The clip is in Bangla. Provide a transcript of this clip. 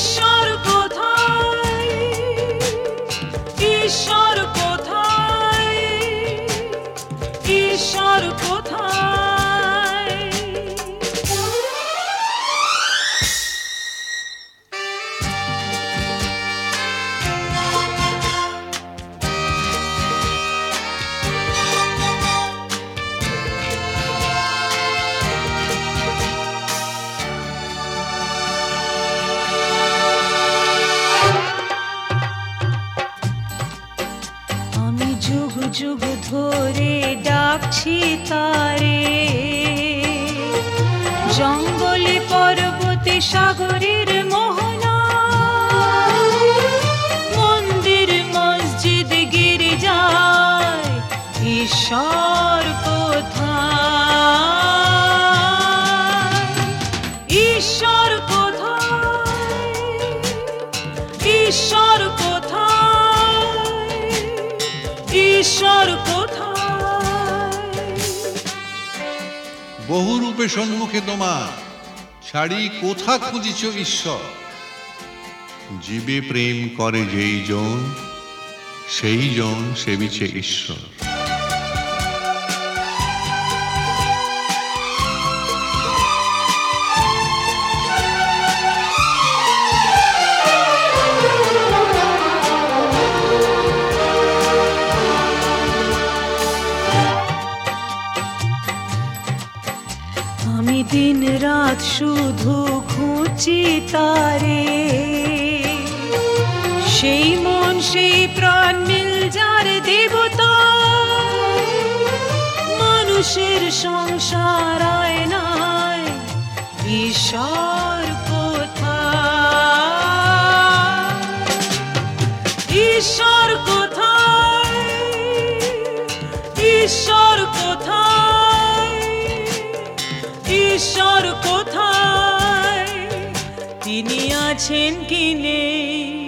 ঈশ্বর কোথায়, ঈশ্বর কোথায়, ঈশ্বর কোথায়? যুগ যুগ ধরে ডাকছি তারে, জঙ্গলে পর্বতে সাগরের মোহনা, মন্দির মসজিদ গির্জায়, ঈশ্বর কোথায়, ঈশ্বর কোথায়, ঈশ্বর কোথায়, ঈশ্বর কোথায়? বহু রূপে সম্মুখে তোমার, ছাড়ি কোথা খুঁজিছ ঈশ্বর? জীবে প্রেম করে যেই জন, সেই জন সেবিছে ঈশ্বর। আমি দিন রাত শুধু খুঁজি তারে, সেই মন সেই প্রাণ মিল যার দেবতা, মানুষের সংসার আয়নায়, ঈশ্বর কোথায়, ঈশ্বর কোথায়, ঈশ্বর কোথায়, ঈশ্বর কোথায়? তিনি আছেন কি নেই